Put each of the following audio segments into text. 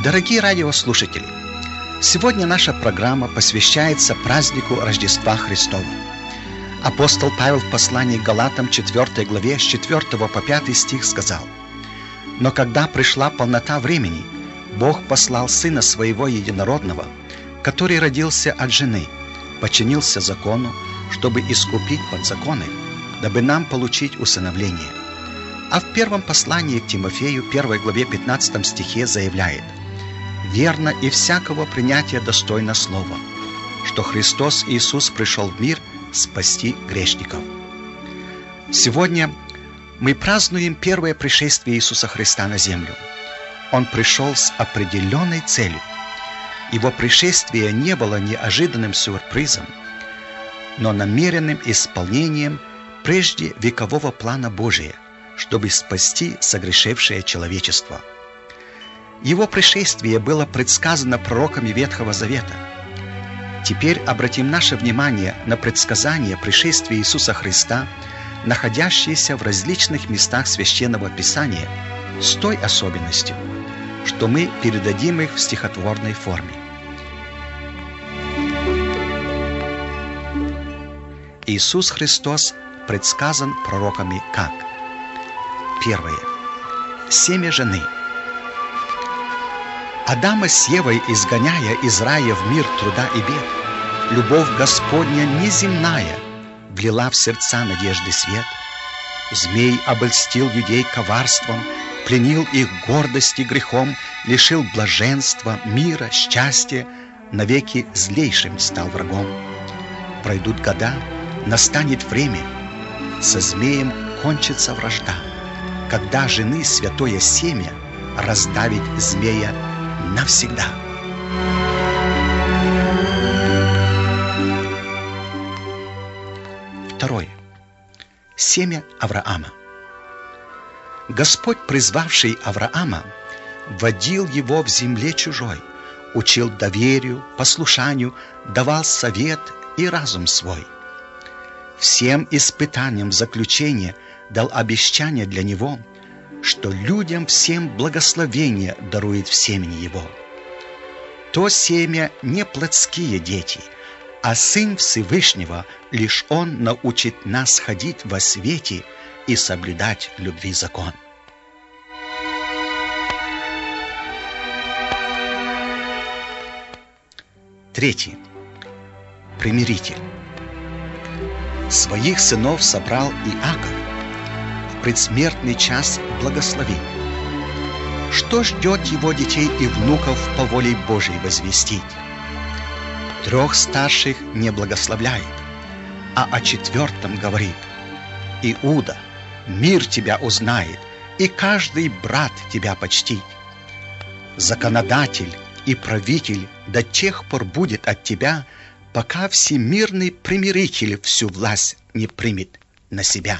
Дорогие радиослушатели, сегодня наша программа посвящается празднику Рождества Христова. Апостол Павел в послании к Галатам 4 главе с 4 по 5 стих сказал: «Но когда пришла полнота времени, Бог послал Сына Своего Единородного, который родился от жены, подчинился закону, чтобы искупить подзаконных, дабы нам получить усыновление». А в первом послании к Тимофею, 1 главе 15 стихе заявляет: «Верно и всякого принятия достойно слова, что Христос Иисус пришел в мир спасти грешников». Сегодня мы празднуем первое пришествие Иисуса Христа на землю. Он пришел с определенной целью. Его пришествие не было неожиданным сюрпризом, но намеренным исполнением прежде векового плана Божия, чтобы спасти согрешившее человечество. Его пришествие было предсказано пророками Ветхого Завета. Теперь обратим наше внимание на предсказания пришествия Иисуса Христа, находящиеся в различных местах Священного Писания, с той особенностью, что мы передадим их в стихотворной форме. Иисус Христос предсказан пророками как: первое. Семя жены. Адама с Евой изгоняя из рая в мир труда и бед, любовь Господня неземная влила в сердца надежды свет. Змей обольстил людей коварством, пленил их гордости грехом, лишил блаженства, мира, счастья, навеки злейшим стал врагом. Пройдут года, настанет время, со змеем кончится вражда, когда жены святое семя раздавит змея навсегда. Второе. Семя Авраама. Господь, призвавший Авраама, водил его в земле чужой, учил доверию, послушанию, давал совет и разум свой. Всем испытаниям заключения дал обещание для него, что людям всем благословение дарует в семени его. То семя не плотские дети, а Сын Всевышнего, лишь Он научит нас ходить во свете и соблюдать любви закон. Третий. Примиритель. Своих сынов собрал Иаков, в предсмертный час благословил. Что ждет его детей и внуков по воле Божией возвестить? 3 старших не благословляет, а о 4 говорит: Иуда, мир тебя узнает, и каждый брат тебя почтит. Законодатель и правитель до тех пор будет от тебя, пока всемирный примиритель всю власть не примет на себя.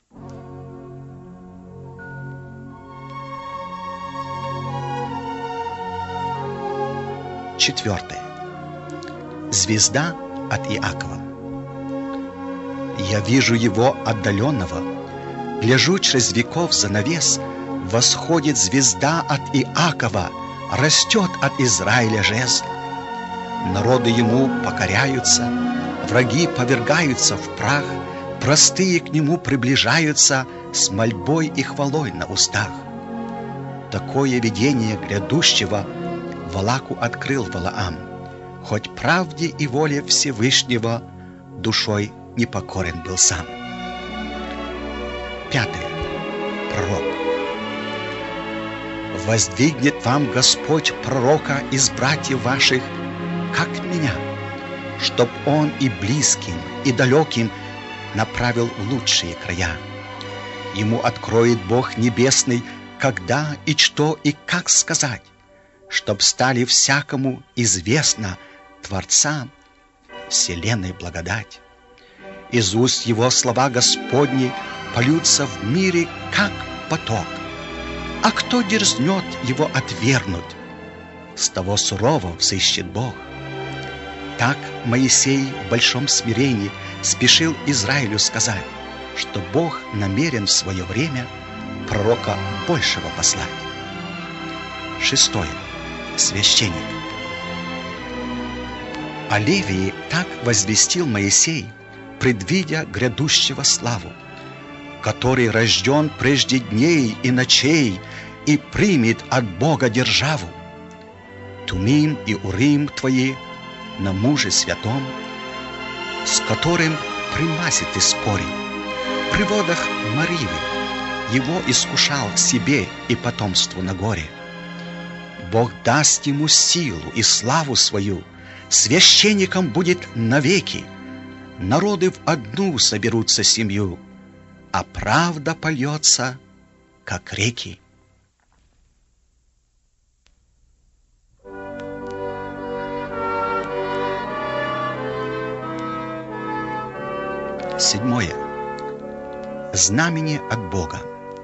Четвертое. Звезда от Иакова. Я вижу его отдаленного, гляжу через веков занавес, восходит звезда от Иакова, растет от Израиля жезл. Народы ему покоряются, враги повергаются в прах, простые к нему приближаются с мольбой и хвалой на устах. Такое видение грядущего Валаку открыл Валаам, хоть правде и воле Всевышнего душой непокорен был сам. Пятое. Пророк. Воздвигнет вам Господь пророка из братьев ваших, как меня, чтоб он и близким, и далеким направил в лучшие края. Ему откроет Бог Небесный, когда и что и как сказать, чтоб стали всякому известно Творца вселенной благодать. Из уст его слова Господни польются в мире, как поток. А кто дерзнет его отвергнуть? С того сурового взыщет Бог. Так Моисей в большом смирении спешил Израилю сказать, что Бог намерен в свое время пророка большего послать. Шестое. священник. О Левии так возвестил Моисей, предвидя грядущего славу, который рожден прежде дней и ночей и примет от Бога державу. Тумим и Урим твои на муже святом, с которым примасит и спори. При водах Маривы его искушал себе и потомству на горе. Бог даст ему силу и славу свою, священником будет навеки. Народы в одну соберутся семью, а правда польется, как реки. Седьмое. Знамение от Бога.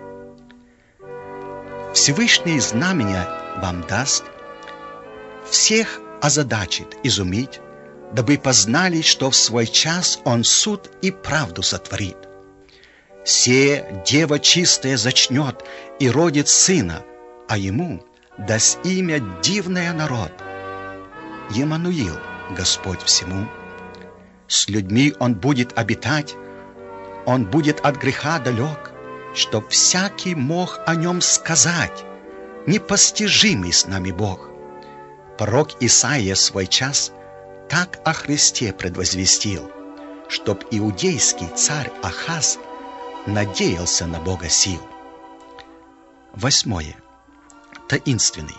Всевышний знамения вам даст, всех озадачит, изумить, дабы познали, что в свой час Он суд и правду сотворит. Се дева чистая зачнет и родит сына, а ему даст имя дивное народ. Емануил, Господь всему. С людьми Он будет обитать, Он будет от греха далек, чтоб всякий мог о Нем сказать: непостижимый с нами Бог. Пророк Исаия свой час так о Христе предвозвестил, чтоб иудейский царь Ахаз надеялся на Бога сил. Восьмое. Таинственный.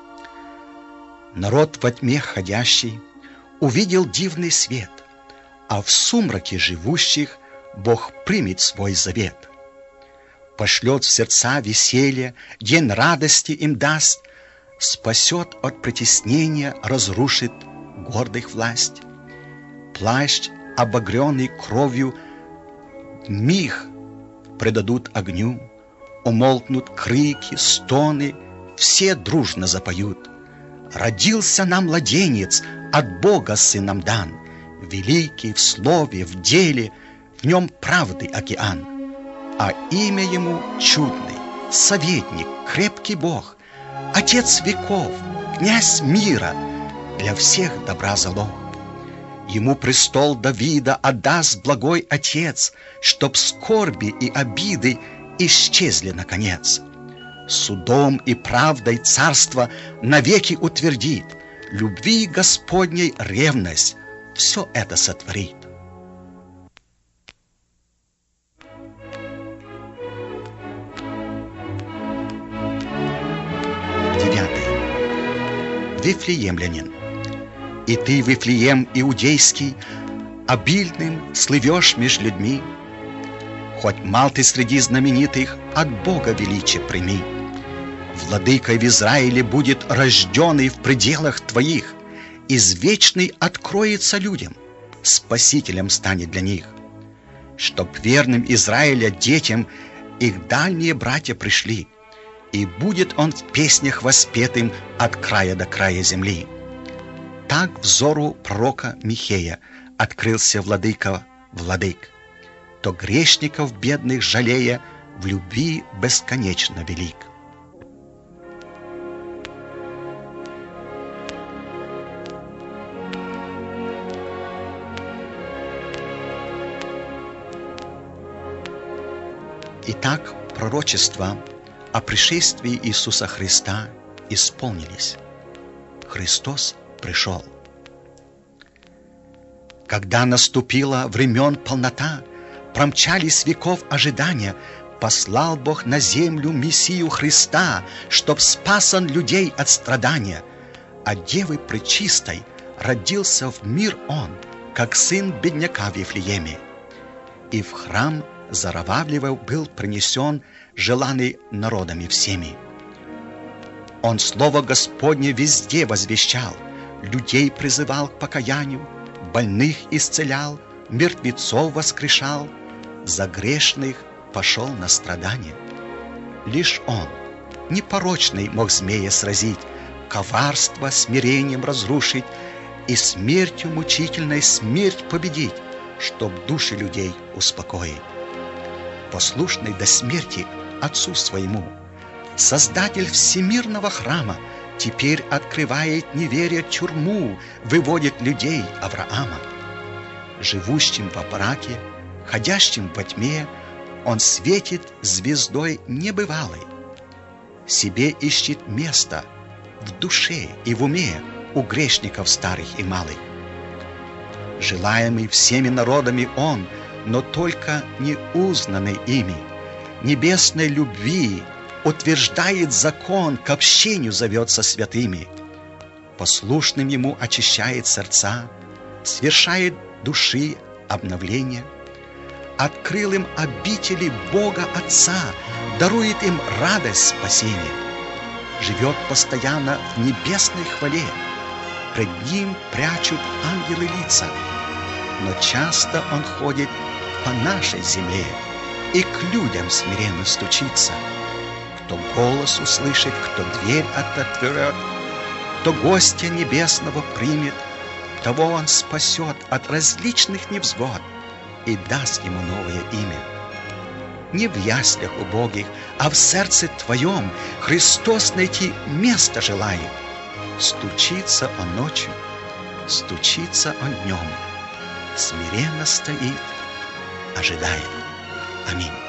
Народ во тьме ходящий увидел дивный свет, а в сумраке живущих Бог примет свой завет. Пошлет в сердца веселье, день радости им даст, спасет от притеснения, разрушит гордых власть. Плащ, обогренный кровью, миг предадут огню, умолкнут крики, стоны, все дружно запоют. Родился нам младенец, от Бога сын нам дан, великий в слове, в деле, в нем правды океан. А имя ему чудный, советник, крепкий Бог, Отец веков, князь мира, для всех добра залог. Ему престол Давида отдаст благой Отец, чтоб скорби и обиды исчезли наконец. Судом и правдой царство навеки утвердит, любви Господней ревность все это сотворит. Девятый. Вифлеемлянин. И ты, Вифлеем иудейский, обильным слывешь меж людьми. Хоть мал ты среди знаменитых, от Бога величие прими. Владыкой в Израиле будет рожденный в пределах твоих, извечный откроется людям, спасителем станет для них. Чтоб верным Израиля детям их дальние братья пришли, и будет он в песнях воспетым от края до края земли. Так взору пророка Михея открылся владыка владык, то грешников бедных жалея в любви бесконечно велик. Итак, пророчества о пришествии Иисуса Христа исполнились. Христос пришел. Когда наступила времен полнота, промчались веков ожидания, послал Бог на землю Мессию Христа, чтоб спас Он людей от страдания. От Девы Пречистой родился в мир Он, как сын бедняка в Вифлееме. И в храм Зарававлева был принесен, желанный народами всеми. Он слово Господне везде возвещал, людей призывал к покаянию, больных исцелял, мертвецов воскрешал, за грешных пошел на страдания. Лишь Он, непорочный, мог змея сразить, коварство смирением разрушить и смертью мучительной смерть победить, чтоб души людей успокоить. Послушный до смерти Отцу Своему, Создатель всемирного храма, теперь открывает неверие тюрьму, выводит людей Авраама. Живущим во мраке, ходящим во тьме, он светит звездой небывалой. Себе ищет место в душе и в уме у грешников старых и малых. Желаемый всеми народами он, но только не узнанный ими. Небесной любви утверждает закон, к общению зовет со святыми. Послушным ему очищает сердца, свершает души обновление. Открыл им обители Бога Отца, дарует им радость спасения. Живет постоянно в небесной хвале, пред ним прячут ангелы лица. Но часто он ходит по нашей земле и к людям смиренно стучится. Кто голос услышит, кто дверь отворет, кто гостя небесного примет, того он спасет от различных невзгод и даст ему новое имя. Не в яслях убогих, а в сердце твоем Христос найти место желает. Стучится он ночью, стучится он днем, смиренно стоит, ожидает. Аминь.